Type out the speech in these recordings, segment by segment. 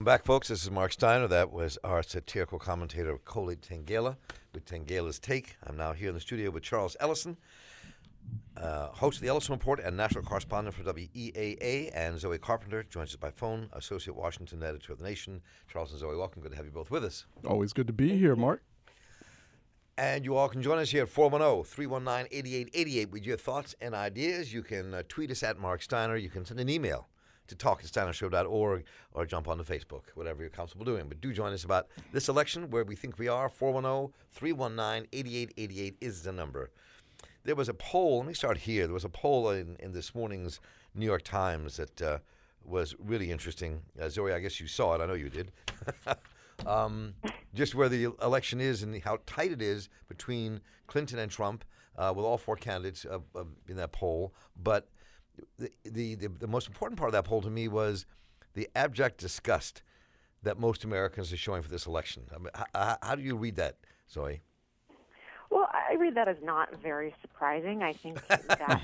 back, folks. This is Mark Steiner. That was our satirical commentator, Koli Tangela, with Tangela's Take. I'm now here in the studio with Charles Ellison, host of the Ellison Report and national correspondent for WEAA, and Zoe Carpenter joins us by phone, associate Washington editor of The Nation. Charles and Zoe, welcome. Good to have you both with us. Always good to be here, Mark. And you all can join us here at 410-319-8888 with your thoughts and ideas. You can tweet us at Mark Steiner. You can send an email to talk@steinershow.org or jump onto Facebook, whatever you're comfortable doing. But do join us about this election, where we think we are. 410-319-8888 is the number. There was a poll. Let me start here. There was a poll in this morning's New York Times that was really interesting. Zoe, I guess you saw it. I know you did. Just where the election is and how tight it is between Clinton and Trump, with all four candidates in that poll. But the most important part of that poll to me was the abject disgust that most Americans are showing for this election. I mean, how do you read that, Zoe? Well, I read that as not very surprising. I think that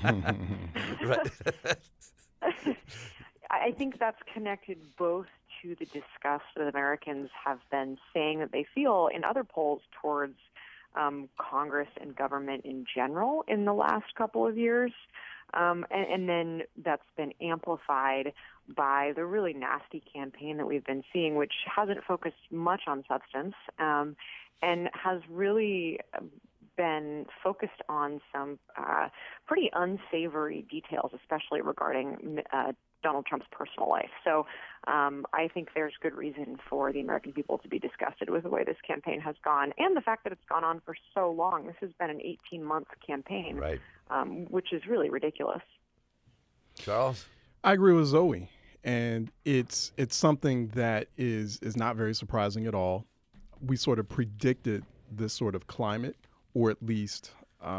I think that's connected both to the disgust that Americans have been saying that they feel in other polls towards Congress and government in general in the last couple of years. And then that's been amplified by the really nasty campaign that we've been seeing, which hasn't focused much on substance and has really been focused on some pretty unsavory details, especially regarding Donald Trump's personal life. So I think there's good reason for the American people to be disgusted with the way this campaign has gone and the fact that it's gone on for so long. This has been an 18-month campaign, right. Which is really ridiculous. Charles? I agree with Zoe, and it's something that is not very surprising at all. We sort of predicted this sort of climate, or at least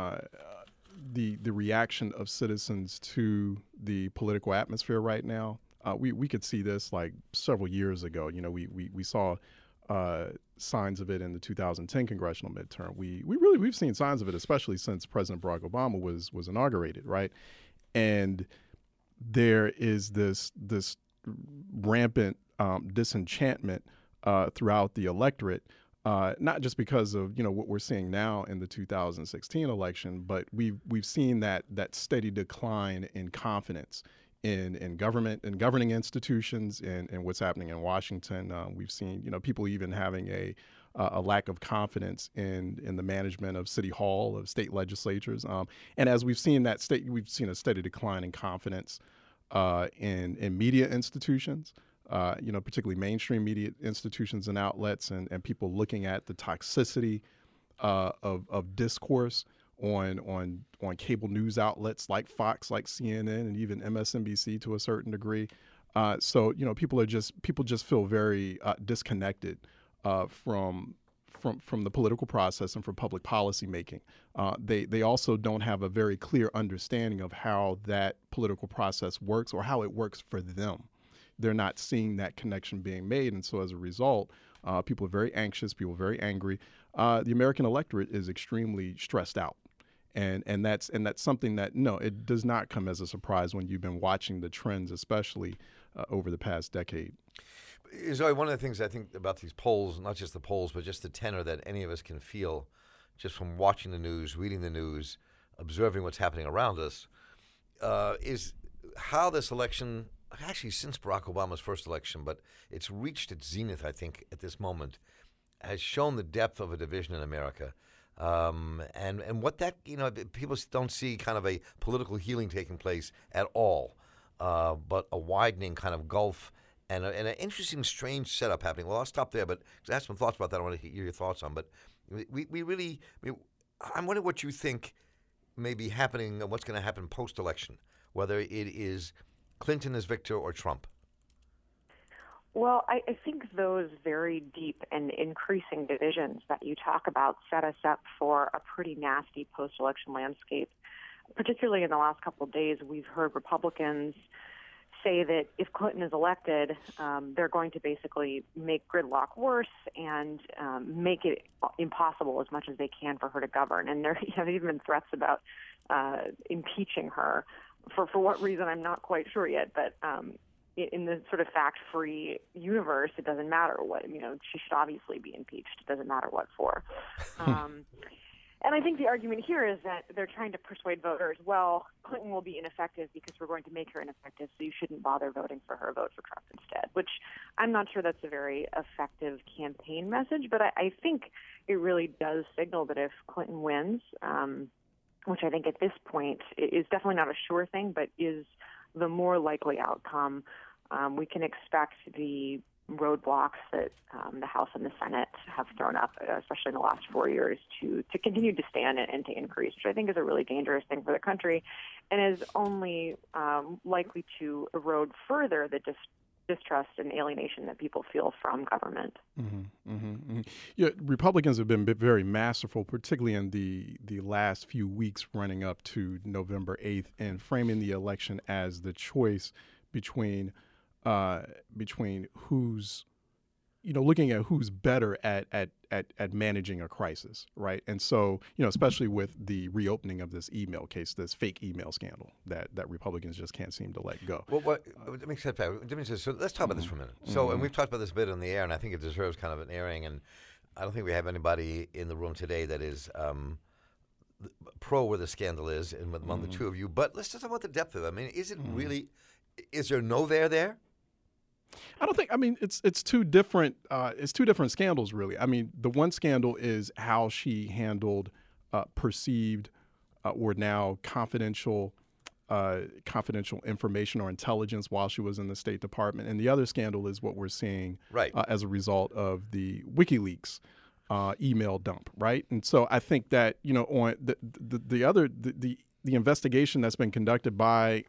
the reaction of citizens to the political atmosphere right now. We could see this like several years ago. You know, we saw signs of it in the 2010 congressional midterm. We've seen signs of it, especially since President Barack Obama was inaugurated, right? And there is this rampant disenchantment throughout the electorate. Not just because of what we're seeing now in the 2016 election, but we've seen that steady decline in confidence in government and governing institutions and what's happening in Washington. We've seen people even having a lack of confidence in the management of City Hall, of state legislatures, and as we've seen a steady decline in confidence in media institutions. Particularly mainstream media institutions and outlets, and people looking at the toxicity of discourse on cable news outlets like Fox, like CNN, and even MSNBC to a certain degree. So people just feel very disconnected from the political process and from public policy making. They also don't have a very clear understanding of how that political process works or how it works for them. They're not seeing that connection being made. And so as a result, people are very anxious, people are very angry. The American electorate is extremely stressed out. And that's something that, no, it does not come as a surprise when you've been watching the trends, especially over the past decade. Zoe, one of the things I think about these polls, not just the polls, but just the tenor that any of us can feel just from watching the news, reading the news, observing what's happening around us, is how this election, actually since Barack Obama's first election, but it's reached its zenith, I think, at this moment, has shown the depth of a division in America. And what that, people don't see kind of a political healing taking place at all, but a widening kind of gulf and an interesting, strange setup happening. Well, I'll stop there, but I have some thoughts about that I want to hear your thoughts on. But I'm wondering what you think may be happening and what's going to happen post-election, whether it is Clinton as victor or Trump. Well, I think those very deep and increasing divisions that you talk about set us up for a pretty nasty post-election landscape. Particularly in the last couple of days, we've heard Republicans say that if Clinton is elected, they're going to basically make gridlock worse and make it impossible as much as they can for her to govern. And there have even been threats about impeaching her. For what reason, I'm not quite sure yet, but in the sort of fact-free universe, it doesn't matter what, she should obviously be impeached. It doesn't matter what for. And I think the argument here is that they're trying to persuade voters, well, Clinton will be ineffective because we're going to make her ineffective, so you shouldn't bother voting for her, vote for Trump instead, which I'm not sure that's a very effective campaign message, but I think it really does signal that if Clinton wins, which I think at this point is definitely not a sure thing, but is the more likely outcome, we can expect the roadblocks that the House and the Senate have thrown up, especially in the last 4 years, to continue to stand and to increase, which I think is a really dangerous thing for the country and is only likely to erode further the distrust and alienation that people feel from government. Yeah, Republicans have been very masterful, particularly in the last few weeks running up to November 8th, and framing the election as the choice between who's, looking at who's better at managing a crisis, right? And so, especially with the reopening of this email case, this fake email scandal that Republicans just can't seem to let go. Well, let me step back. So let's talk about this for a minute. So, and we've talked about this a bit on the air, and I think it deserves kind of an airing. And I don't think we have anybody in the room today that is pro where the scandal is, and among the two of you. But let's just talk about the depth of it. I mean, is it really? Is there no there? I don't think. I mean, it's two different. It's two different scandals, really. I mean, the one scandal is how she handled perceived or now confidential information or intelligence while she was in the State Department, and the other scandal is what we're seeing as a result of the WikiLeaks email dump, right? And so I think that on the investigation that's been conducted by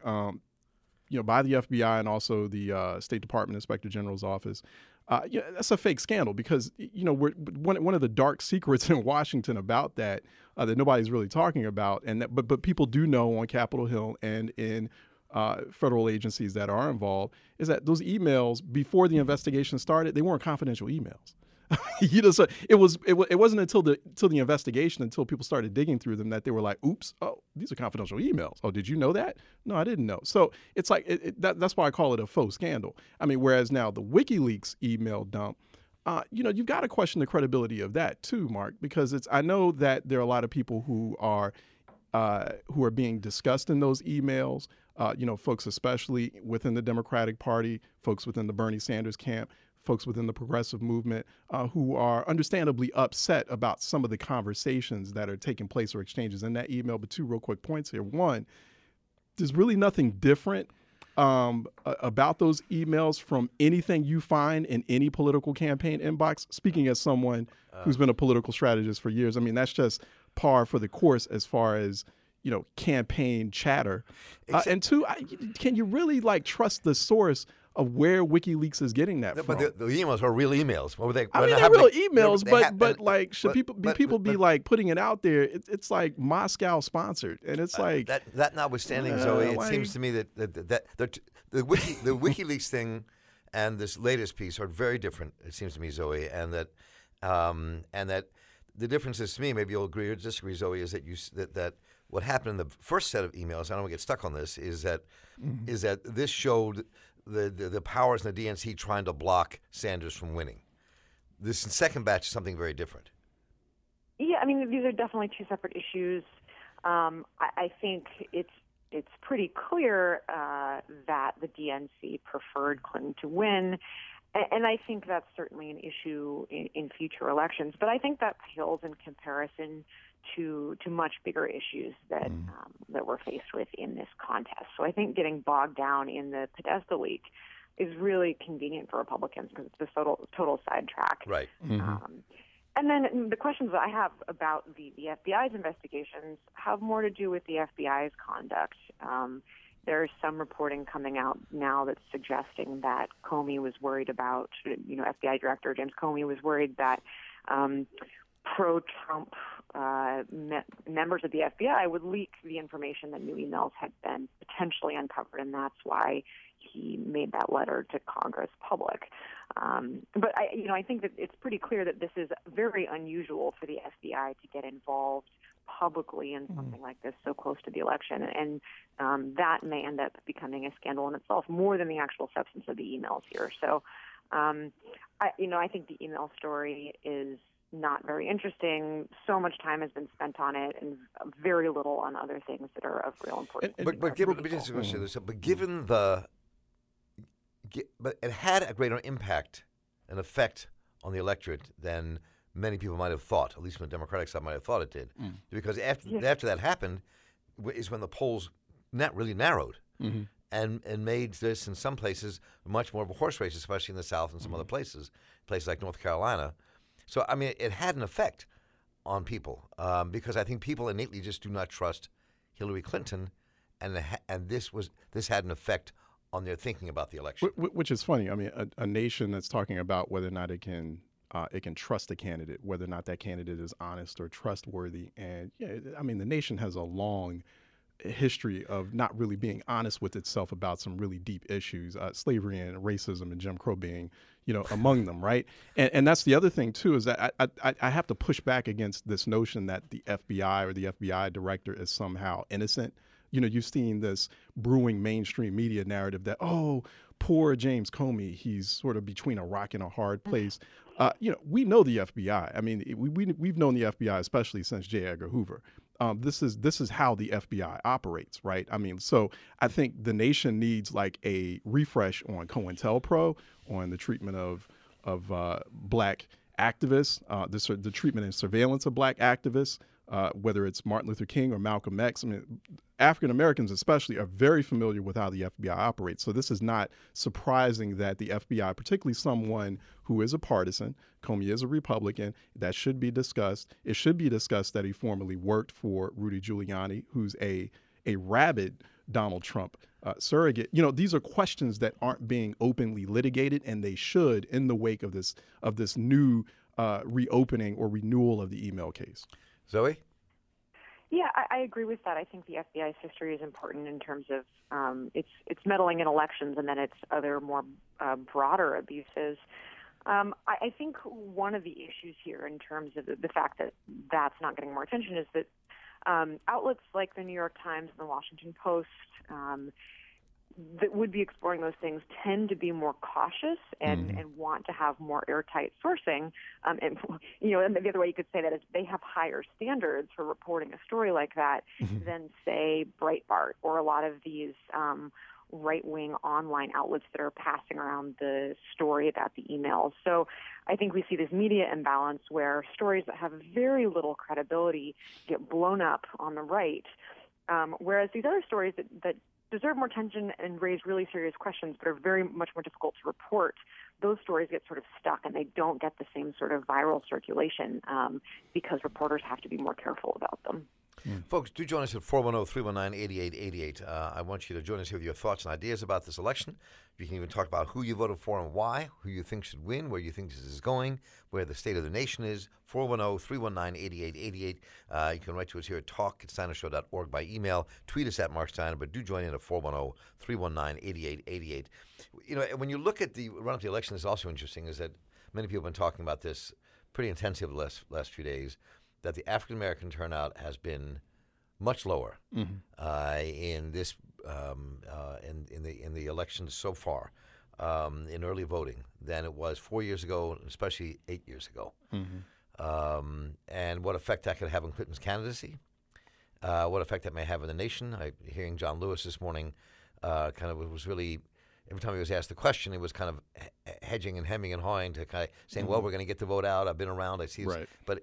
by the FBI and also the State Department Inspector General's office, that's a fake scandal because, we're one of the dark secrets in Washington about that nobody's really talking about, and but people do know on Capitol Hill and in federal agencies that are involved, is that those emails before the investigation started, they weren't confidential emails. So it wasn't until the investigation, until people started digging through them, that they were like, "Oops, oh, these are confidential emails. Oh, did you know that? No, I didn't know." So it's like that's why I call it a faux scandal. I mean, whereas now the WikiLeaks email dump, you've got to question the credibility of that too, Mark, because I know that there are a lot of people who are being discussed in those emails. Folks especially within the Democratic Party, folks within the Bernie Sanders camp, folks within the progressive movement who are understandably upset about some of the conversations that are taking place or exchanges in that email. But two real quick points here. One, there's really nothing different about those emails from anything you find in any political campaign inbox. Speaking as someone who's been a political strategist for years, I mean, that's just par for the course as far as campaign chatter. And two, can you really trust the source of where WikiLeaks is getting that from? But the emails are real emails. They're real emails, but should people be putting it out there? It's like Moscow sponsored, and it's like that notwithstanding, Zoe, it seems to me that the WikiLeaks thing and this latest piece are very different. It seems to me, Zoe, and that the difference is, to me, maybe you'll agree or disagree, Zoe, is that what happened in the first set of emails, I don't want to get stuck on this, is that this showed the powers in the DNC trying to block Sanders from winning. This second batch is something very different. Yeah, I mean, these are definitely two separate issues. I think it's pretty clear that the DNC preferred Clinton to win, and I think that's certainly an issue in future elections. But I think that pales in comparison to much bigger issues that we're faced with in this contest. So I think getting bogged down in the Podesta leak is really convenient for Republicans because it's a total sidetrack. Right. And then the questions that I have about the FBI's investigations have more to do with the FBI's conduct. There's some reporting coming out now that's suggesting that Comey was worried about, FBI Director James Comey was worried that pro-Trump members of the FBI would leak the information that new emails had been potentially uncovered, and that's why he made that letter to Congress public. But I think that it's pretty clear that this is very unusual for the FBI to get involved publicly in something like this so close to the election. And that may end up becoming a scandal in itself more than the actual substance of the emails here. So, I think the email story is not very interesting. So much time has been spent on it, and very little on other things that are of real importance. But it had a greater impact and effect on the electorate than many people might have thought. At least from the Democratic side, might have thought it did, because after that happened, is when the polls really narrowed. And made this, in some places, much more of a horse race, especially in the South and some other places like North Carolina. So, I mean, it had an effect on people because I think people innately just do not trust Hillary Clinton, and this had an effect on their thinking about the election. Which is funny. I mean, a nation that's talking about whether or not it can trust a candidate, whether or not that candidate is honest or trustworthy. And, I mean, the nation has a long history of not really being honest with itself about some really deep issues, slavery and racism and Jim Crow being, among them, right? And that's the other thing too, is that I have to push back against this notion that the FBI or the FBI director is somehow innocent. You've seen this brewing mainstream media narrative that, oh, poor James Comey, he's sort of between a rock and a hard place. We know the FBI. I mean, we've known the FBI especially since J. Edgar Hoover. This is how the FBI operates, right? I mean, so I think the nation needs like a refresh on COINTELPRO, on the treatment of black activists, the treatment and surveillance of black activists, whether it's Martin Luther King or Malcolm X. I mean, African Americans especially are very familiar with how the FBI operates. So this is not surprising that the FBI, particularly someone who is a partisan, Comey is a Republican, that should be discussed. It should be discussed that he formerly worked for Rudy Giuliani, who's a rabid Donald Trump surrogate. These are questions that aren't being openly litigated, and they should in the wake of this new reopening or renewal of the email case. Zoe? Yeah, I agree with that. I think the FBI's history is important in terms of its meddling in elections and then its other more broader abuses. I think one of the issues here in terms of the fact that that's not getting more attention is that outlets like the New York Times and the Washington Post that would be exploring those things tend to be more cautious and want to have more airtight sourcing. And the other way you could say that is they have higher standards for reporting a story like that than, say, Breitbart or a lot of these right-wing online outlets that are passing around the story about the emails. So I think we see this media imbalance where stories that have very little credibility get blown up on the right, whereas these other stories that deserve more attention and raise really serious questions but are very much more difficult to report, those stories get sort of stuck and they don't get the same sort of viral circulation because reporters have to be more careful about them. Folks, do join us at 410-319-8888. I want you to join us here with your thoughts and ideas about this election. You can even talk about who you voted for and why, who you think should win, where you think this is going, where the state of the nation is. 410-319-8888. You can write to us here at talk@steinershow.org by email. Tweet us at Mark Steiner, but do join in at 410-319-8888. When you look at the run-up to the election, it's also interesting is that many people have been talking about this pretty intensively the last few days, that the African American turnout has been much lower in this in the elections so far in early voting than it was 4 years ago, and especially 8 years ago. And what effect that could have on Clinton's candidacy, what effect that may have in the nation. Hearing John Lewis this morning kind of was really, every time he was asked the question, he was kind of hedging and hemming and hawing to kind of saying, "Well, we're going to get the vote out. I've been around. I see this." Right. But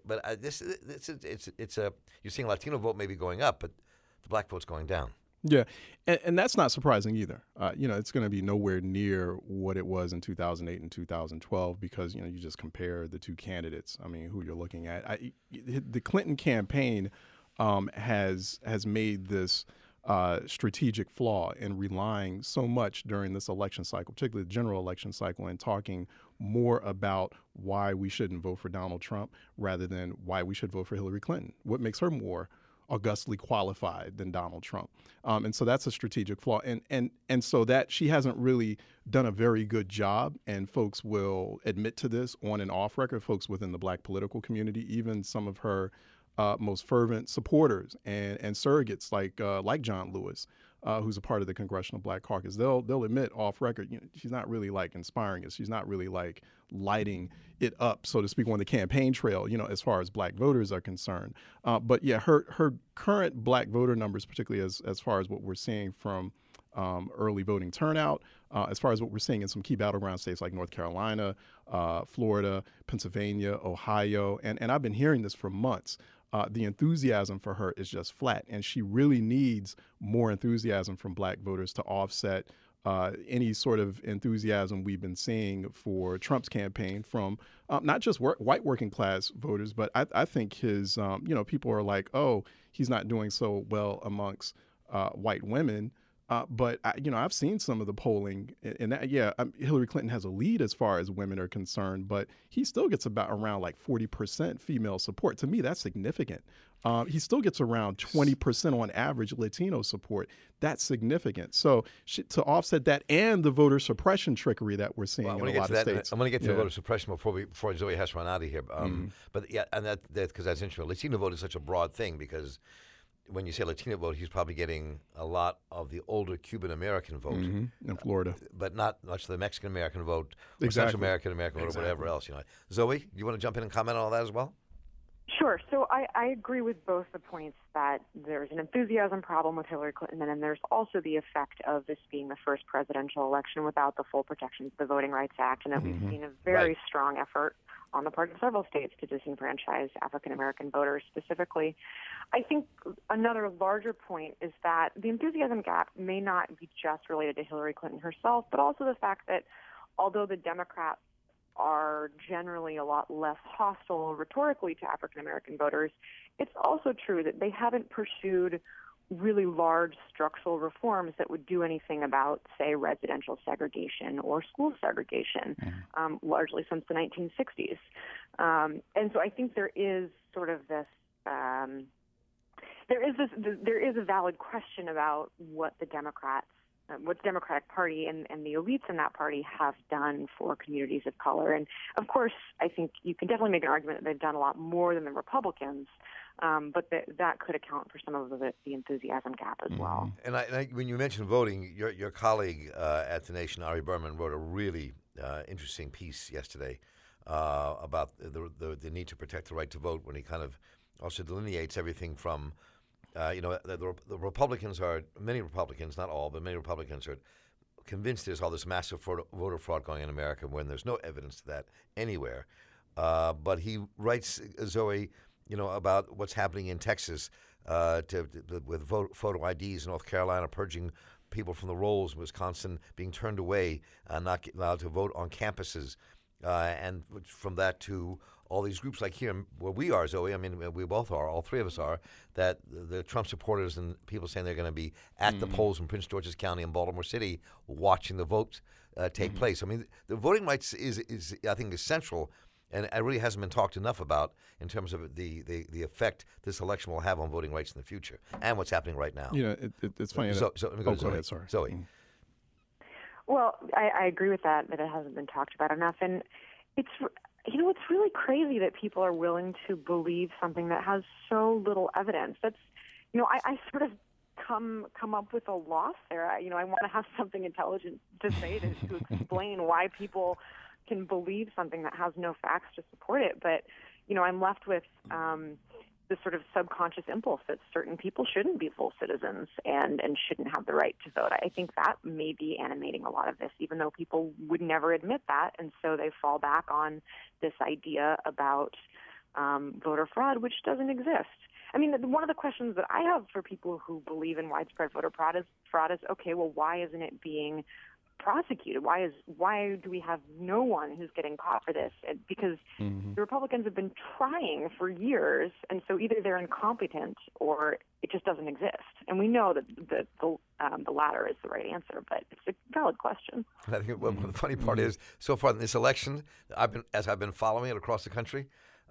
you're seeing Latino vote maybe going up, but the black vote's going down. Yeah, and that's not surprising either. It's going to be nowhere near what it was in 2008 and 2012 because you just compare the two candidates. I mean, who you're looking at. The Clinton campaign has made this strategic flaw in relying so much during this election cycle, particularly the general election cycle, and talking more about why we shouldn't vote for Donald Trump rather than why we should vote for Hillary Clinton. What makes her more augustly qualified than Donald Trump? And so that's a strategic flaw. And so that she hasn't really done a very good job, and folks will admit to this on and off record, folks within the black political community, even some of her most fervent supporters and surrogates like John Lewis, who's a part of the Congressional Black Caucus. They'll admit off record, she's not really like inspiring us. She's not really like lighting it up, so to speak, on the campaign trail, as far as black voters are concerned. But yeah, her current black voter numbers, particularly as far as what we're seeing from early voting turnout, as far as what we're seeing in some key battleground states like North Carolina, Florida, Pennsylvania, Ohio, and I've been hearing this for months. The enthusiasm for her is just flat, and she really needs more enthusiasm from black voters to offset any sort of enthusiasm we've been seeing for Trump's campaign from not just white working class voters, but I think his, people are like, oh, he's not doing so well amongst white women. But I've seen some of the polling, and that, Hillary Clinton has a lead as far as women are concerned, but he still gets around like 40% female support. To me, that's significant. He still gets around 20% on average Latino support. That's significant. So to offset that and the voter suppression trickery that we're seeing in a lot of states. I'm going to get to the voter suppression before Zoe has to run out of here. But yeah, and that because that's interesting. Latino vote is such a broad thing because when you say Latino vote, he's probably getting a lot of the older Cuban-American vote. In Florida. But not much of the Mexican-American vote, or Exactly. Central American vote, or whatever else. Zoe, you want to jump in and comment on all that as well? Sure. So I agree with both the points that there's an enthusiasm problem with Hillary Clinton, and then there's also the effect of this being the first presidential election without the full protections of the Voting Rights Act, and that we've seen a very strong effort on the part of several states to disenfranchise African-American voters specifically. I think another larger point is that the enthusiasm gap may not be just related to Hillary Clinton herself, but also the fact that although the Democrats are generally a lot less hostile rhetorically to African-American voters, it's also true that they haven't pursued really large structural reforms that would do anything about, say, residential segregation or school segregation, largely since the 1960s. And so I think there is sort of this, there is a valid question about what the Democratic Party and the elites in that party have done for communities of color. And, of course, I think you can definitely make an argument that they've done a lot more than the Republicans, but that could account for some of the enthusiasm gap as well. And when you mentioned voting, your colleague at The Nation, Ari Berman, wrote a really interesting piece yesterday about the need to protect the right to vote when he kind of also delineates everything from the Republicans many Republicans, not all, but many Republicans are convinced there's all this massive voter fraud going on in America when there's no evidence to that anywhere. But he writes, Zoe, about what's happening in Texas with photo IDs in North Carolina, purging people from the rolls, in Wisconsin being turned away, not allowed to vote on campuses. And from that to all these groups like here where we are, Zoe, I mean, we both are, all three of us are, that the Trump supporters and people saying they're going to be at the polls in Prince George's County and Baltimore City watching the vote take place. I mean, the voting rights is I think, essential, and it really hasn't been talked enough about in terms of the effect this election will have on voting rights in the future and what's happening right now. It's funny. So let me go to Zoe. Go ahead, sorry. Zoe. Well, I agree with that it hasn't been talked about enough. And it's really crazy that people are willing to believe something that has so little evidence. That's, I sort of come up with a loss there. I want to have something intelligent to say to explain why people can believe something that has no facts to support it. But, I'm left with this sort of subconscious impulse that certain people shouldn't be full citizens and shouldn't have the right to vote. I think that may be animating a lot of this, even though people would never admit that. And so they fall back on this idea about voter fraud, which doesn't exist. I mean, one of the questions that I have for people who believe in widespread voter fraud is, okay, well, why isn't it being prosecuted? Why do we have no one who's getting caught for this? Because the Republicans have been trying for years, and so either they're incompetent or it just doesn't exist. And we know that the latter is the right answer, but it's a valid question. I think the funny part is, so far in this election, I've been following it across the country.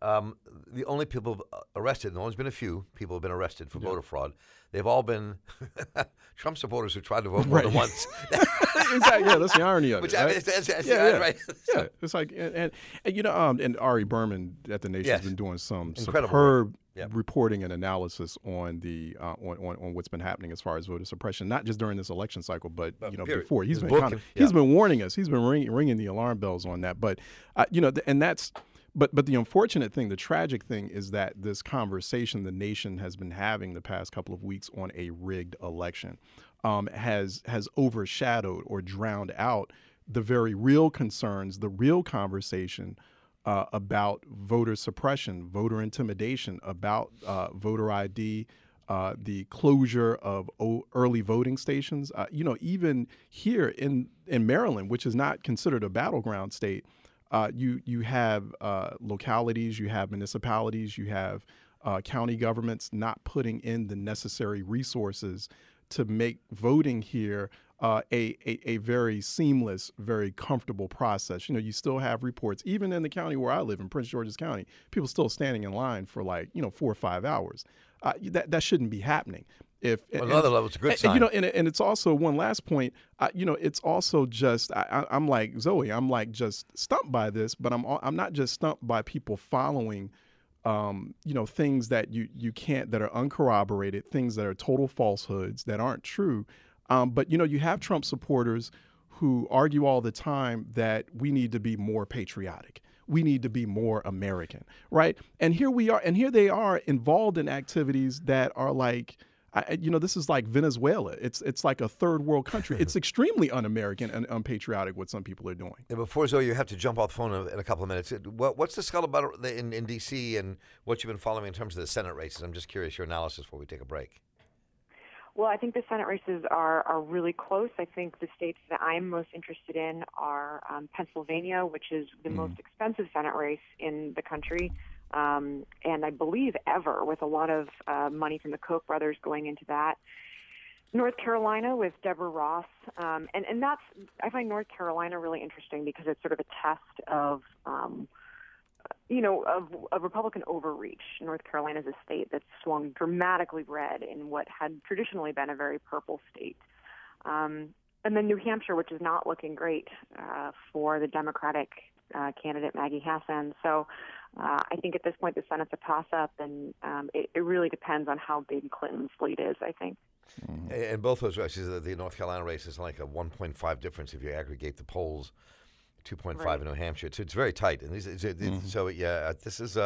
the only people arrested, and there's only been a few people have been arrested for voter fraud. They've all been Trump supporters who tried to vote more than once. Exactly. Yeah, that's the irony of it. Right? Right. Yeah, it's like, and you know, and Ari Berman at The Nation has been doing some incredible superb reporting and analysis on the on what's been happening as far as voter suppression, not just during this election cycle, but you know, before. He's been he's been warning us. He's been ringing the alarm bells on that. But you know, and that's. But the unfortunate thing, the tragic thing, is that this conversation the nation has been having the past couple of weeks on a rigged election has overshadowed or drowned out the very real concerns, the real conversation about voter suppression, voter intimidation, about voter ID, the closure of early voting stations. You know, even here in Maryland, which is not considered a battleground state, you have localities, you have municipalities, you have county governments not putting in the necessary resources to make voting here a very seamless, very comfortable process. You know, you still have reports, even in the county where I live, in Prince George's County, people still standing in line for 4 or 5 hours. That shouldn't be happening. Another level, it's a good sign. You know, and it's also one last point. You know, it's also just I'm like Zoe. I'm like just stumped by this, but I'm not just stumped by people following, you know, things that you can't, that are uncorroborated, things that are total falsehoods that aren't true. But you know, you have Trump supporters who argue all the time that we need to be more patriotic. We need to be more American, right? And here we are, and here they are involved in activities that are like. You know, this is like Venezuela. It's like a third world country. It's extremely un-American and unpatriotic what some people are doing. And before, Zoe, you have to jump off the phone in a couple of minutes. What's the scuttlebutt in D.C. and what you've been following in terms of the Senate races? I'm just curious your analysis before we take a break. Well, I think the Senate races are really close. I think the states that I'm most interested in are Pennsylvania, which is the most expensive Senate race in the country. And I believe ever, with a lot of money from the Koch brothers going into that. North Carolina with Deborah Ross. And that's, I find North Carolina really interesting because it's sort of a test of, you know, of Republican overreach. North Carolina is a state that's swung dramatically red in what had traditionally been a very purple state. And then New Hampshire, which is not looking great for the Democratic candidate Maggie Hassan. So I think at this point the Senate's a toss-up, and it really depends on how big Clinton's lead is, I think. And both those races, the North Carolina race is like a 1.5 difference if you aggregate the polls, 2.5 in New Hampshire. It's very tight. And so, yeah, this is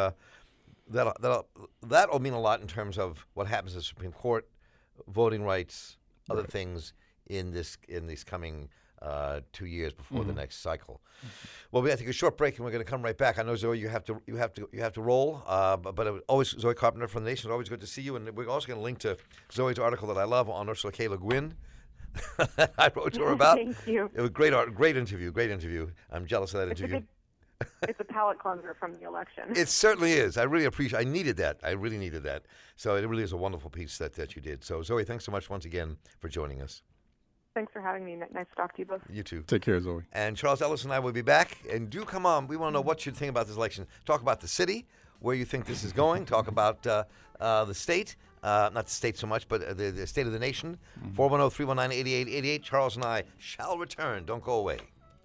that'll mean a lot in terms of what happens at the Supreme Court, voting rights, other things in these coming 2 years before the next cycle. Well, we have to take a short break, and we're going to come right back. I know, Zoe, you have to roll, but it was always Zoe Carpenter from The Nation. It's always good to see you, and we're also going to link to Zoe's article that I love on Ursula K. Le Guin. I wrote to her about. Thank you. It was great interview. I'm jealous of that interview. It's a palate cleanser from the election. It certainly is. I really appreciate. I needed that. I really needed that. So it really is a wonderful piece that you did. So Zoe, thanks so much once again for joining us. Thanks for having me. Nice to talk to you both. You too. Take care, Zoe. And Charles Ellis and I will be back. And do come on. We want to know what you think about this election. Talk about the city, where you think this is going. Talk about the state. Not the state so much, but the state of the nation. 410-319-8888. Charles and I shall return. Don't go away.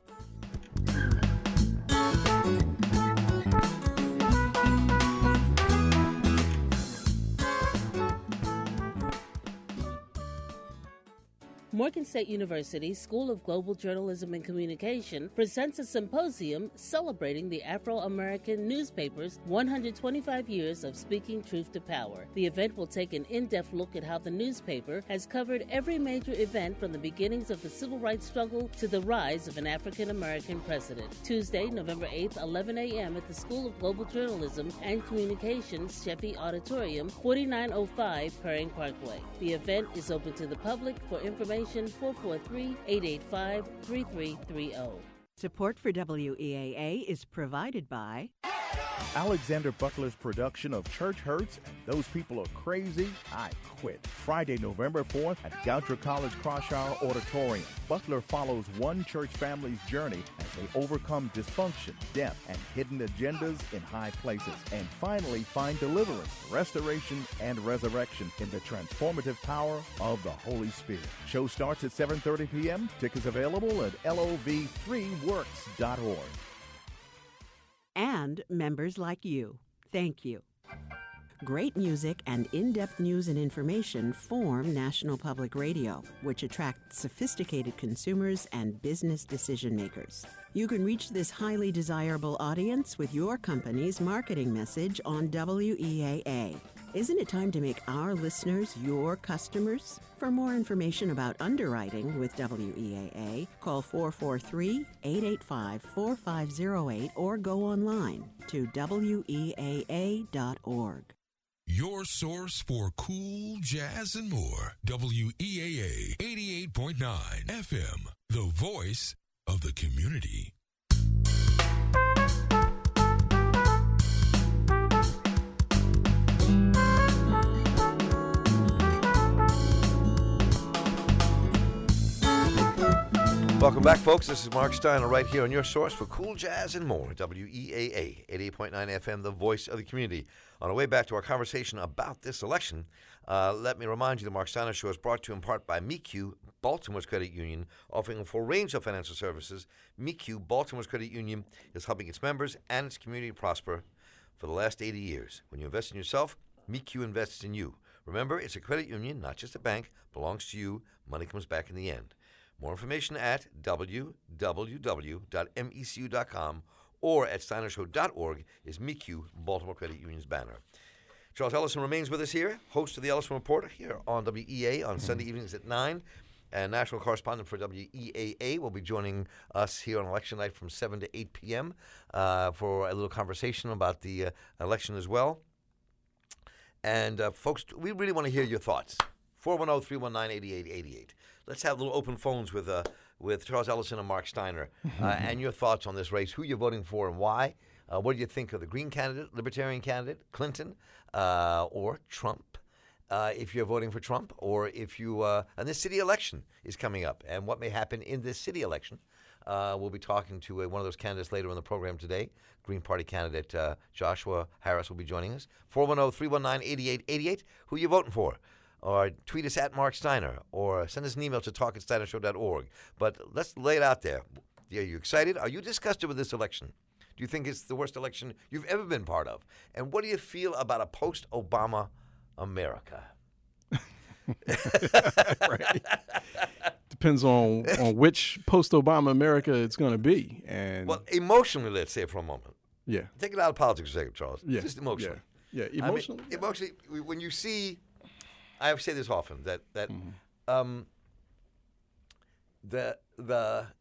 Morgan State University School of Global Journalism and Communication presents a symposium celebrating the Afro-American newspaper's 125 years of speaking truth to power. The event will take an in-depth look at how the newspaper has covered every major event from the beginnings of the civil rights struggle to the rise of an African-American president. Tuesday, November 8th, 11 a.m. at the School of Global Journalism and Communications, Sheffey Auditorium, 4905 Perring Parkway. The event is open to the public. For information, 443-885-3330. Support for WEAA is provided by Alexander Butler's production of Church Hurts and Those People Are Crazy, I Quit. Friday, November 4th at Goucher College Crosshour Auditorium. Butler follows one church family's journey as they overcome dysfunction, death, and hidden agendas in high places, and finally find deliverance, restoration, and resurrection in the transformative power of the Holy Spirit. Show starts at 7:30 p.m. Tickets available at lov3works.org. And members like you. Thank you. Great music and in-depth news and information form National Public Radio, which attracts sophisticated consumers and business decision makers. You can reach this highly desirable audience with your company's marketing message on WEAA. Isn't it time to make our listeners your customers? For more information about underwriting with WEAA, call 443-885-4508 or go online to weaa.org. Your source for cool jazz and more. WEAA 88.9 FM, the voice of the community. Welcome back, folks. This is Mark Steiner right here on your source for cool jazz and more. WEAA 88.9 FM, the voice of the community. On our way back to our conversation about this election, let me remind you the Mark Steiner Show is brought to you in part by MECU, Baltimore's credit union, offering a full range of financial services. MECU, Baltimore's credit union, is helping its members and its community prosper for the last 80 years. When you invest in yourself, MECU invests in you. Remember, it's a credit union, not just a bank. Belongs to you. Money comes back in the end. More information at www.mecu.com or at steinershow.org is MECU, Baltimore Credit Union's banner. Charles Ellison remains with us here, host of the Ellison Report here on WEA on Sunday evenings at 9. And national correspondent for WEAA will be joining us here on election night from 7 to 8 p.m. For a little conversation about the election as well. And folks, we really want to hear your thoughts. 410-319-8888. Let's have little open phones with Charles Ellison and Mark Steiner and your thoughts on this race, who you're voting for and why. What do you think of the Green candidate, Libertarian candidate, Clinton, or Trump? If you're voting for Trump, or if you and this city election is coming up, and what may happen in this city election. We'll be talking to one of those candidates later in the program today. Green Party candidate Joshua Harris will be joining us. 410-319-8888. Who are you voting for? Or tweet us at Mark Steiner, or send us an email to talk@steinershow.org. But let's lay it out there. Are you excited? Are you disgusted with this election? Do you think it's the worst election you've ever been part of? And what do you feel about a post-Obama America? Right. Depends on which post-Obama America it's going to be. And well, emotionally, let's say for a moment. Yeah. Take it out of politics for a second, Charles. Yeah. Just emotionally. Yeah. Emotionally. I mean, emotionally, when you see, I say this often, that the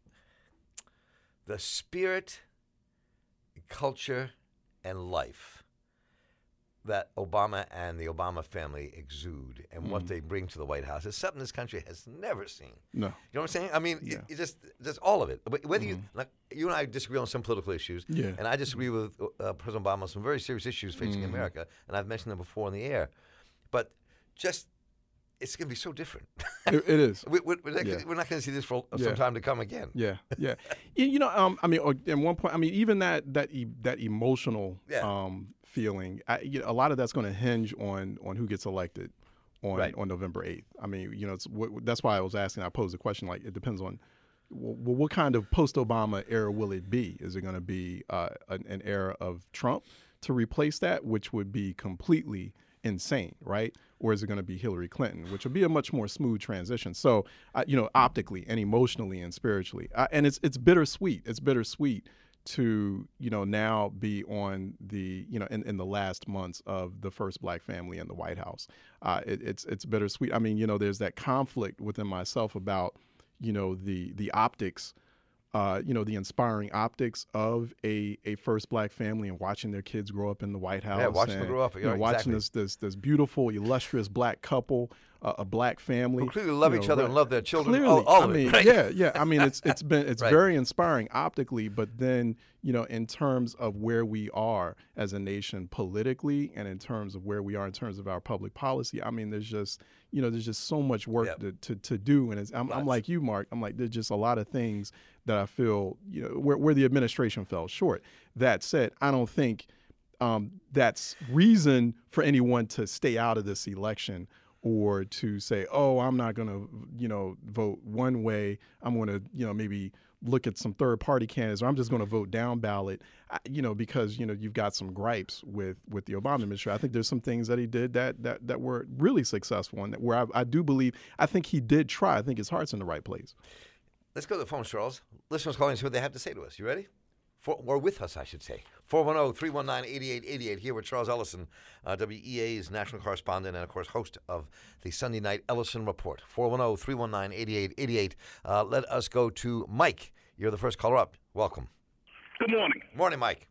spirit, culture, and life that Obama and the Obama family exude and what they bring to the White House is something this country has never seen. No. You know what I'm saying? I mean, it's just all of it. But whether you and I disagree on some political issues, and I disagree with President Obama on some very serious issues facing America, and I've mentioned them before on the air, but just it's going to be so different. It is. We're not going to see this for some time to come again. Yeah. You know, I mean, at one point, I mean, even that emotional feeling, a lot of that's going to hinge on who gets elected on November 8th. I mean, you know, that's why I was asking. I posed the question, like, it depends on what kind of post-Obama era will it be? Is it going to be an era of Trump to replace that, which would be completely insane, right? Or is it going to be Hillary Clinton, which would be a much more smooth transition? So, you know, optically and emotionally and spiritually, and it's bittersweet. It's bittersweet to, you know, now be on the, you know, in the last months of the first black family in the White House. It's bittersweet. I mean, you know, there's that conflict within myself about, you know, the optics. You know, the inspiring optics of a first black family and watching their kids grow up in the White House. Yeah, watching them grow up. You know, watching this beautiful, illustrious black couple a black family. Who clearly love each other and love their children. Clearly, all I of mean, it, right? yeah. I mean, it's Right. very inspiring optically, but then, in terms of where we are as a nation politically, and in terms of where we are in terms of our public policy, I mean, there's just so much work to do. And I'm like you, Mark. I'm like, there's just a lot of things that I feel, where the administration fell short. That said, I don't think that's reason for anyone to stay out of this election, or to say, oh, I'm not going to, vote one way. I'm going to, maybe look at some third party candidates, or I'm just going to vote down ballot, because, you've got some gripes with the Obama administration. I think there's some things that he did that were really successful, and where I do believe, I think he did try. I think his heart's in the right place. Let's go to the phone, Charles. Listeners calling and see what they have to say to us. You ready? Or with us, I should say. 410-319-8888. Here with Charles Ellison, WEA's national correspondent and, of course, host of the Sunday Night Ellison Report. 410-319-8888. Let us go to Mike. You're the first caller up. Welcome. Good morning. Morning, Mike.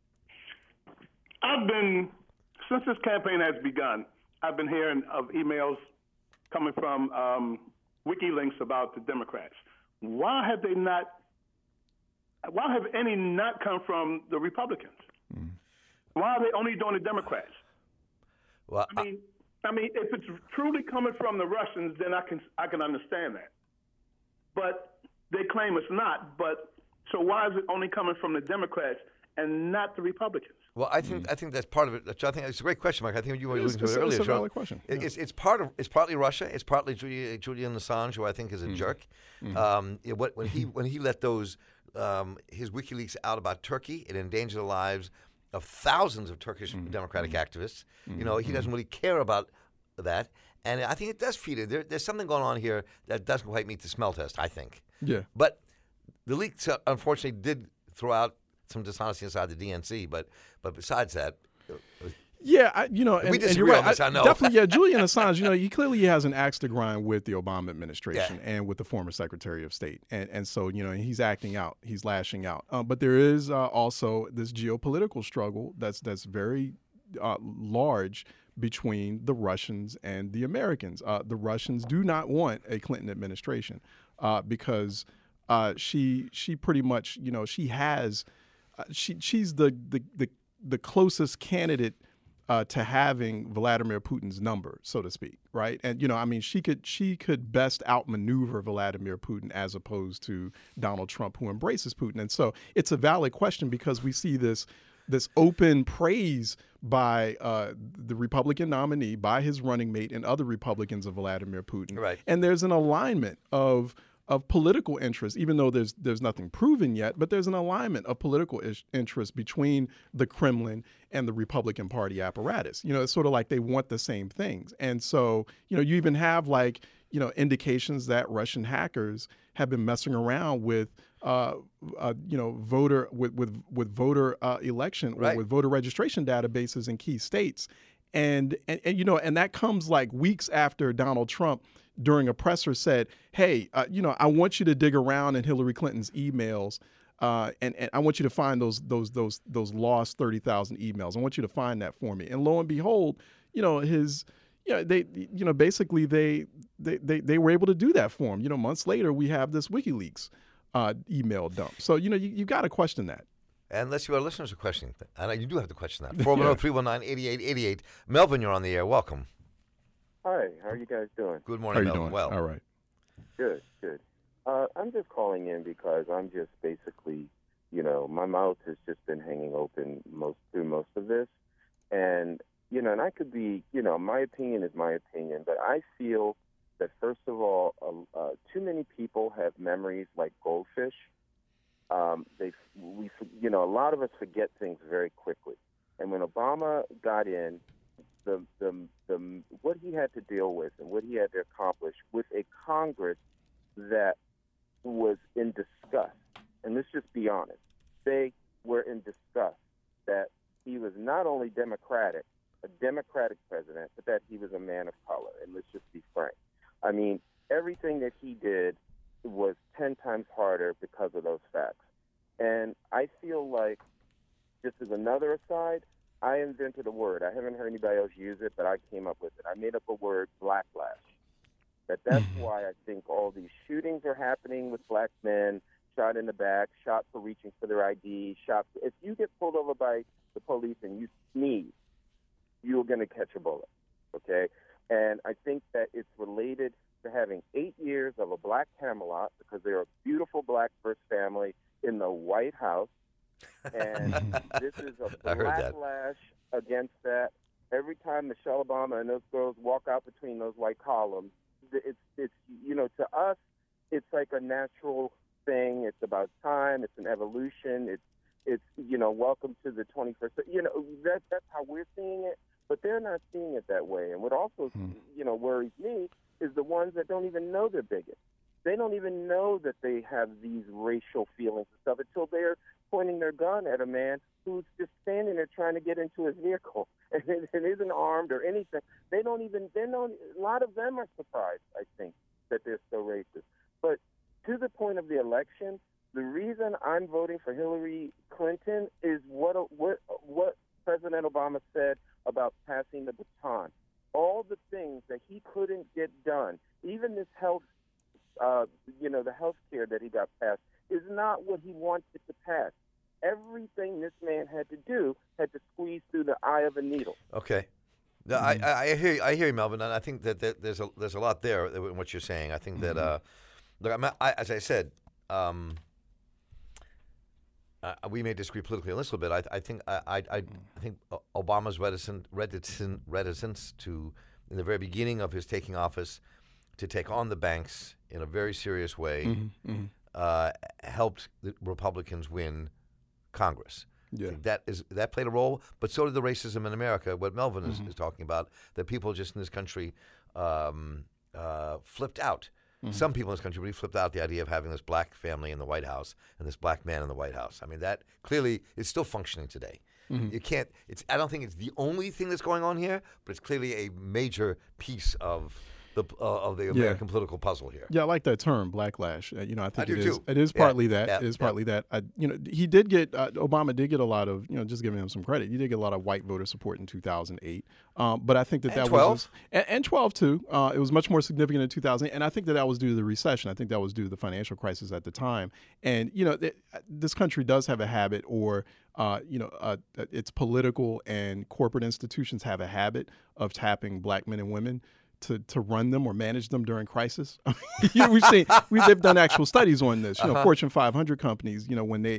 Since this campaign has begun, I've been hearing of emails coming from WikiLeaks about the Democrats. Why have any not come from the Republicans? Mm. Why are they only doing the Democrats? Well, I mean, if it's truly coming from the Russians, then I can understand that. But they claim it's not. But so why is it only coming from the Democrats and not the Republicans? Well, I think that's part of it. I think it's a great question, Mike. I think you were alluding to it earlier. It's a valid question. Yeah. It's partly Russia. It's partly Julian Assange, who I think is a jerk. Mm-hmm. When he let those his WikiLeaks out about Turkey, it endangered the lives of thousands of Turkish democratic activists. He doesn't really care about that, and I think it does feed it. There's something going on here that doesn't quite meet the smell test, I think. Yeah. But the leaks, unfortunately, did throw out some dishonesty inside the DNC. But besides that. Yeah, we and disagree you're right. on this, I know. Definitely, yeah. Julian Assange, he clearly has an axe to grind with the Obama administration and with the former Secretary of State, and so he's acting out, he's lashing out. But there is also this geopolitical struggle that's very large between the Russians and the Americans. The Russians do not want a Clinton administration because she pretty much she has she's the closest candidate to having Vladimir Putin's number, so to speak, right? And she could best outmaneuver Vladimir Putin as opposed to Donald Trump, who embraces Putin. And so it's a valid question because we see this open praise by the Republican nominee, by his running mate, and other Republicans of Vladimir Putin. Right. And there's an alignment of political interest, even though there's nothing proven yet, but there's an alignment of political interest between the Kremlin and the Republican Party apparatus. It's sort of like they want the same things. And so, you even have indications that Russian hackers have been messing around with voter election or with voter registration databases in key states. And that comes like weeks after Donald Trump during a presser said, hey, I want you to dig around in Hillary Clinton's emails and I want you to find those lost 30,000 emails. I want you to find that for me. And lo and behold, basically they were able to do that for him. Months later, we have this WikiLeaks email dump. So, you got to question that. And let's see what our listeners are questioning. And you do have to question that. 410-319-8888. Melvin, you're on the air. Welcome. Hi. How are you guys doing? Good morning, How are you Melvin. doing? Well. All right. Good. I'm just calling in because I'm just basically, my mouth has just been hanging open through most of this. And, and I could be, my opinion is my opinion, but I feel that, first of all, too many people have memories like goldfish. A lot of us forget things very quickly. And when Obama got in, what he had to deal with and what he had to accomplish with a Congress that was in disgust, and let's just be honest, they were in disgust that he was not only a Democratic president, but that he was a man of color. And let's just be frank. I mean, everything that he did was 10 times harder because of those facts. And I feel like, just as another aside, I invented a word. I haven't heard anybody else use it, but I came up with it. I made up a word, blacklash. That's why I think all these shootings are happening with black men, shot in the back, shot for reaching for their ID, shot. If you get pulled over by the police and you sneeze, you're going to catch a bullet, okay? And I think that it's related to having 8 years of a black Camelot, because they're a beautiful black first family in the White House, and this is a backlash against that. Every time Michelle Obama and those girls walk out between those white columns, it's to us, it's like a natural thing. It's about time. It's an evolution. It's welcome to the 21st. That's how we're seeing it, but they're not seeing it that way. And what also, worries me is the ones that don't even know they're bigots. They don't even know that they have these racial feelings and stuff until they're pointing their gun at a man who's just standing there trying to get into his vehicle and isn't armed or anything. A lot of them are surprised, I think, that they're so racist. But to the point of the election, the reason I'm voting for Hillary Clinton is what President Obama said about passing the baton. All the things that he couldn't get done, even this health, the health care that he got passed, is not what he wanted to pass. Everything this man had to do had to squeeze through the eye of a needle. Okay. No, I hear you, Melvin, and I think that there's a lot there in what you're saying. I think that, as I said, we may disagree politically a little bit. I think Obama's reticence to, in the very beginning of his taking office, to take on the banks in a very serious way, helped the Republicans win Congress. Yeah. That played a role, but so did the racism in America, what Melvin is talking about, that people just in this country flipped out. Some people in this country really flipped out the idea of having this black family in the White House and this black man in the White House. I mean, that clearly is still functioning today. You can't. I don't think it's the only thing that's going on here, but it's clearly a major piece of the American political puzzle here. Yeah, I like that term, blacklash. I think it is. It is partly that. It is partly that. He did get Obama did get a lot of, just giving him some credit. He did get a lot of white voter support in 2008. But I think that was 12 and 12 too. It was much more significant in 2008, and I think that was due to the recession. I think that was due to the financial crisis at the time. And this country does have a habit, or its political and corporate institutions have a habit of tapping black men and women to run them or manage them during crisis. They've done actual studies on this. Fortune 500 companies.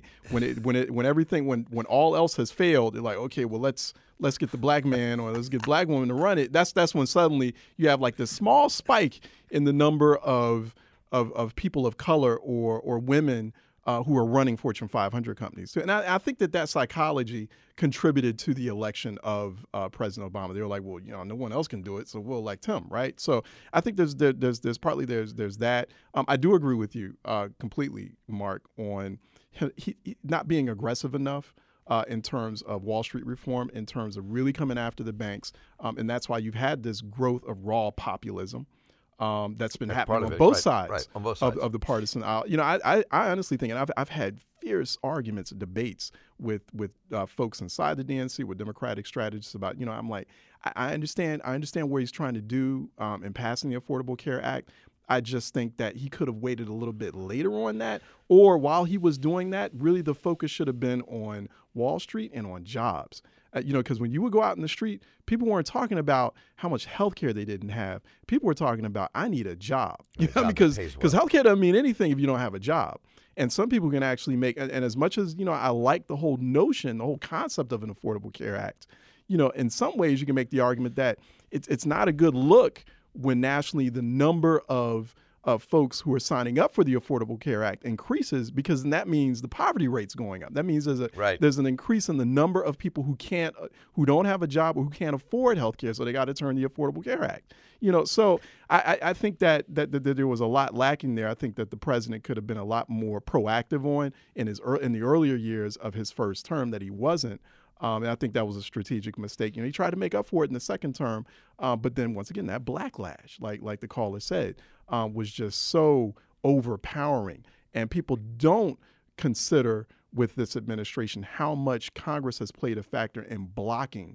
When all else has failed, they're like, okay, well let's get the black man or let's get black woman to run it. That's when suddenly you have like this small spike in the number of people of color or women who are running Fortune 500 companies. So, and I think that psychology contributed to the election of President Obama. They were like, well, no one else can do it, so we'll elect him, right? So I think there's partly that. I do agree with you completely, Mark, on he not being aggressive enough in terms of Wall Street reform, in terms of really coming after the banks, and that's why you've had this growth of raw populism. That's been happening on both sides of the partisan aisle. I honestly think, and I've had fierce arguments and debates with folks inside the DNC, with Democratic strategists about, I'm like, I understand what he's trying to do in passing the Affordable Care Act. I just think that he could have waited a little bit later on that, or while he was doing that, really the focus should have been on Wall Street and on jobs. Because when you would go out in the street, people weren't talking about how much health care they didn't have. People were talking about, I need a job. Because health care doesn't mean anything if you don't have a job. And some people can actually make, and as much as, I like the whole notion, the whole concept of an Affordable Care Act, in some ways you can make the argument that it's not a good look when nationally the number of folks who are signing up for the Affordable Care Act increases, because that means the poverty rate's going up. That means there's an increase in the number of people who don't have a job or who can't afford health care, so they got to turn the Affordable Care Act. So I think that there was a lot lacking there. I think that the president could have been a lot more proactive in the earlier years of his first term that he wasn't. And I think that was a strategic mistake. He tried to make up for it in the second term, but then once again, that backlash, like the caller said, was just so overpowering. And people don't consider with this administration how much Congress has played a factor in blocking,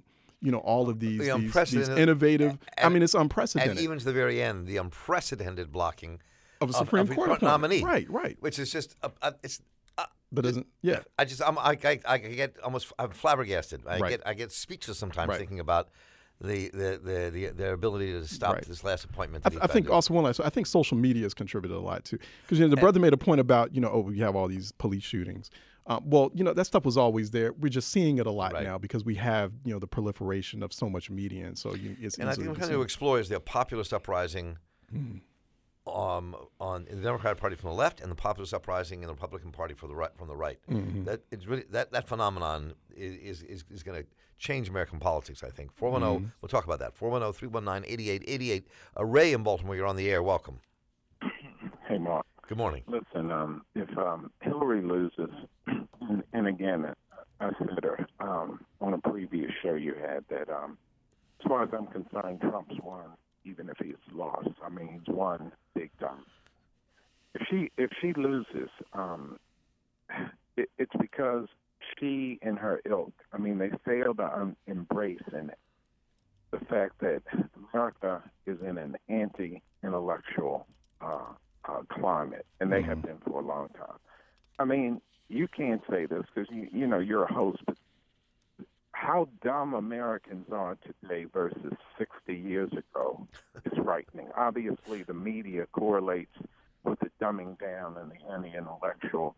all of these unprecedented, innovative. It's unprecedented. And even to the very end, the unprecedented blocking of a Supreme Court nominee, right, which is just but isn't I'm flabbergasted. Right. I get speechless sometimes Right. thinking about their ability to stop Right. this last appointment. I think also I think social media has contributed a lot too, because the brother made a point about we have all these police shootings. That stuff was always there. We're just seeing it a lot Right. now because we have the proliferation of so much media, and so it's. And I think what we're trying to explore is the populist uprising on in the Democratic Party from the left, and the populist uprising in the Republican Party from the right. Mm-hmm. That it's really that phenomenon is going to change American politics. I think 410. We'll talk about that. 410-319-8888. Ray in Baltimore, you're on the air. Welcome. Hey, Mark. Good morning. Listen, if Hillary loses, and again, I said on a previous show you had that as far as I'm concerned, Trump's won, even if he's lost. He's won big time. If she loses, it's because she and her ilk, they fail to embrace the fact that America is in an anti-intellectual climate, and they have been for a long time. You can't say this because you're a host, but how dumb Americans are today versus 60 years ago is frightening. Obviously, the media correlates with the dumbing down and the anti-intellectual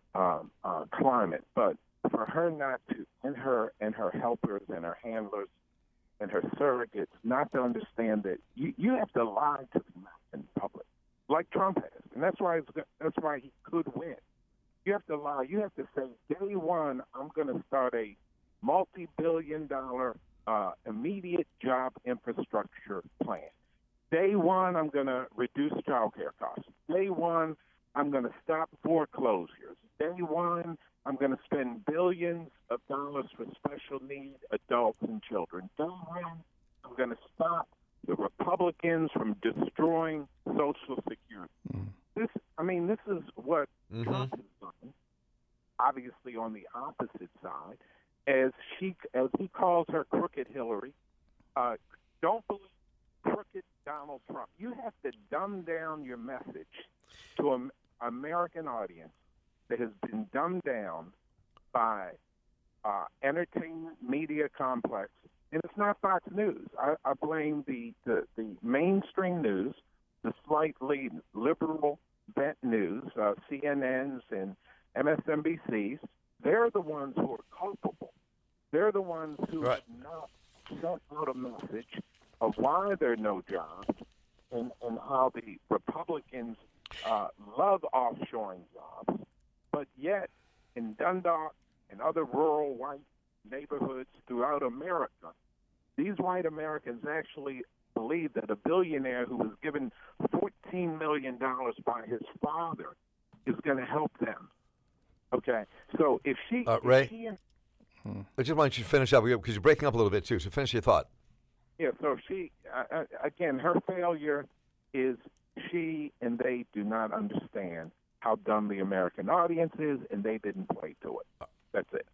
climate, but for her not to, and her helpers and her handlers and her surrogates, not to understand that you have to lie to the American public, like Trump has, and that's why he could win. You have to lie. You have to say, day one, I'm going to start a multi-billion-dollar immediate job infrastructure plan. Day one, I'm going to reduce child care costs. Day one, I'm going to stop foreclosures. Day one, I'm going to spend billions of dollars for special need adults and children. Day one, I'm going to stop the Republicans from destroying Social Security. This is what Trump has done. Obviously, on the opposite side, as he calls her crooked Hillary, don't believe crooked Donald Trump. You have to dumb down your message to an American audience that has been dumbed down by entertainment media complex. And it's not Fox News. I blame the mainstream news, the slightly liberal bent news, CNNs and MSNBCs. They're the ones who are culpable. They're the ones who have not sent out a message of why there are no jobs and how the Republicans love offshoring jobs. But yet, in Dundalk and other rural white neighborhoods throughout America, these white Americans actually believe that a billionaire who was given $14 million by his father is going to help them. Okay, so if she... Ray, I just want you to finish up because you're breaking up a little bit too, so finish your thought. Yeah, so if she... again, her failure is she and they do not understand how dumb the American audience is, and they didn't play to it. That's it.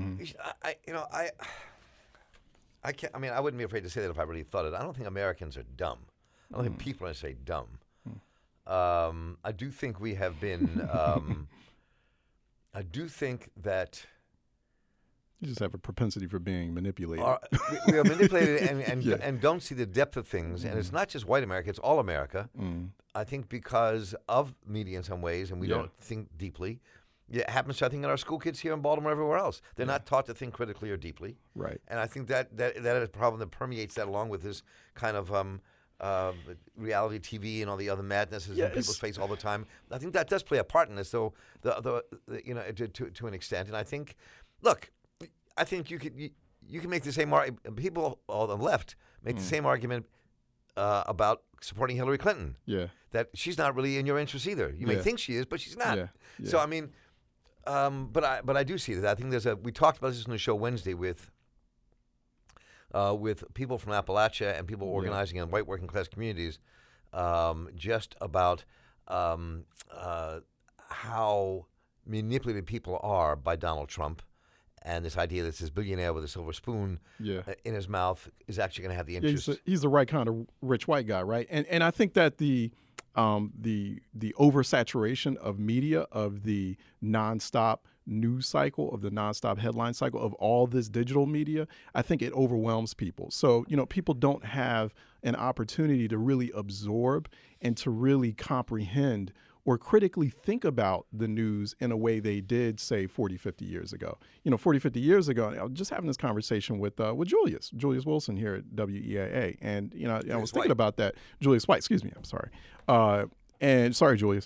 I can't. I wouldn't be afraid to say that if I really thought it. I don't think Americans are dumb. I don't think people are going to say dumb. I do think we have been. I do think that you just have a propensity for being manipulated. We are manipulated and don't see the depth of things. And it's not just white America; it's all America. I think because of media in some ways, and we don't think deeply. It happens, I think, in our school kids here in Baltimore, everywhere else. They're not taught to think critically or deeply. Right. And I think that is a problem that permeates that, along with this kind of reality TV and all the other madnesses in people's face all the time. I think that does play a part in this, though, to an extent. And I think, look, I think you can make the same argument. People on the left make the same argument about supporting Hillary Clinton. Yeah. That she's not really in your interest either. You may think she is, but she's not. Yeah. So but I do see that. I think we talked about this on the show Wednesday with people from Appalachia and people organizing in white working class communities, just about how manipulated people are by Donald Trump, And this idea that this billionaire with a silver spoon in his mouth is actually going to have the interest. He's the right kind of rich white guy, right? And I think that the oversaturation of media, of the nonstop news cycle, of the nonstop headline cycle, of all this digital media, I think it overwhelms people. So, people don't have an opportunity to really absorb and to really comprehend or critically think about the news in a way they did, say, 40, 50 years ago. 40, 50 years ago, I was just having this conversation with Julius Wilson here at WEAA. And, I was thinking about that. Julius White, excuse me, I'm sorry. And sorry, Julius.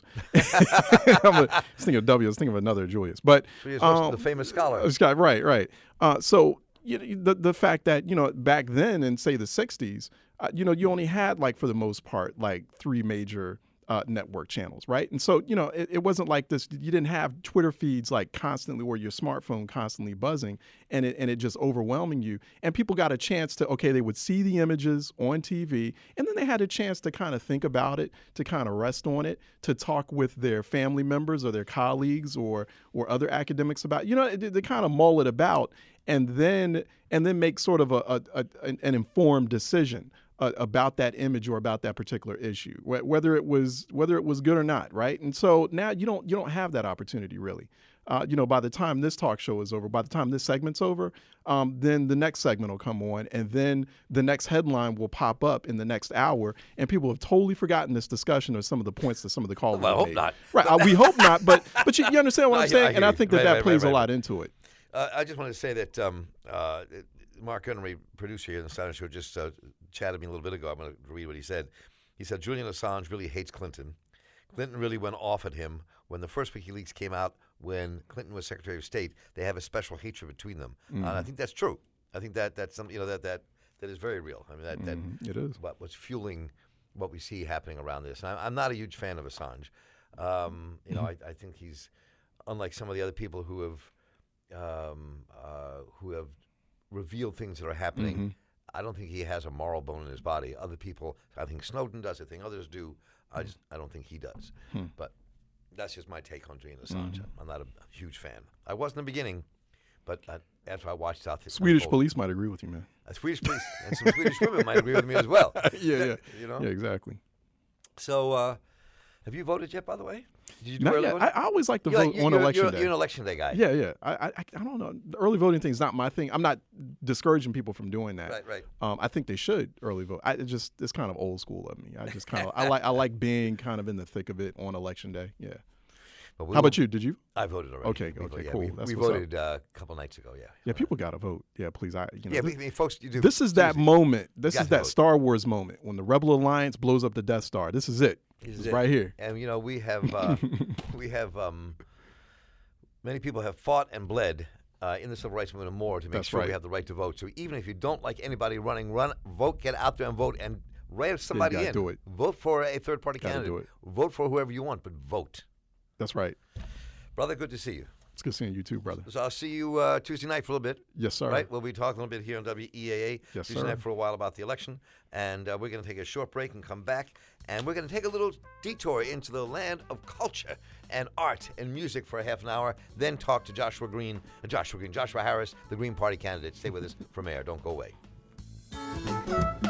I was thinking of W. I was thinking of another Julius. But Julius Wilson, the famous scholar. Right. So the fact that, back then in, say, the 60s, you only had, for the most part, 3 major network channels, right? And so, it wasn't like this. You didn't have Twitter feeds constantly, or your smartphone constantly buzzing, and it just overwhelming you. And people got a chance to, they would see the images on TV, and then they had a chance to kind of think about it, to kind of rest on it, to talk with their family members or their colleagues or other academics about, they kind of mull it about, and then make sort of an informed decision about that image or about that particular issue, whether it was good or not, right? And so now you don't have that opportunity really. By the time this talk show is over, by the time this segment's over, then the next segment will come on, and then the next headline will pop up in the next hour, and people have totally forgotten this discussion or some of the points that some of the callers Well, I hope made. not. Right? We hope not, but you understand what I'm saying, and I think that plays a lot into it. I just want to say that Mark Henry, producer here in the Silent Show, just chatted me a little bit ago. I'm going to read what he said. He said, Julian Assange really hates Clinton. Clinton really went off at him when the first WikiLeaks came out, when Clinton was Secretary of State. They have a special hatred between them. And I think that's true. I think that's something, that is very real. I mean, it is. What's fueling what we see happening around this. And I'm not a huge fan of Assange. I think he's, unlike some of the other people who have revealed things that are happening, I don't think he has a moral bone in his body. Other people, I think Snowden does. I think others do. I don't think he does. But that's just my take on Julian Assange. I'm not a huge fan. I was in the beginning, but after I watched South Swedish police might agree with you, man. Swedish police and some Swedish women might agree with me as well. Yeah. Yeah, exactly. So, have you voted yet, by the way? Did you do Not early yet. voting? I always like to vote on election day. You're an election day guy. Yeah. I don't know. The early voting thing is not my thing. I'm not discouraging people from doing that. Right. I think they should early vote. It's kind of old school of me. I just kind of I like being kind of in the thick of it on election day. Yeah. How about you? Did you? I voted already. Okay, cool. We voted a couple nights ago. Yeah, people got to vote. Yeah, please. Folks, you do. This is that moment. This is that Star Wars moment when the Rebel Alliance blows up the Death Star. This is it. It's right here. And we have many people have fought and bled in the civil rights movement and more to make sure we have the right to vote. So even if you don't like anybody running, vote, get out there and vote, and write somebody in. Do it. Vote for a third-party candidate. Do it. Vote for whoever you want, but vote. That's right. Brother, good to see you. It's good seeing you too, brother. So I'll see you Tuesday night for a little bit. Yes, sir. Right? We'll be talking a little bit here on WEAA Tuesday night for a while about the election. And we're going to take a short break and come back. And we're going to take a little detour into the land of culture and art and music for a half an hour. Then talk to Joshua Harris, the Green Party candidate. Stay with us for mayor. Don't go away.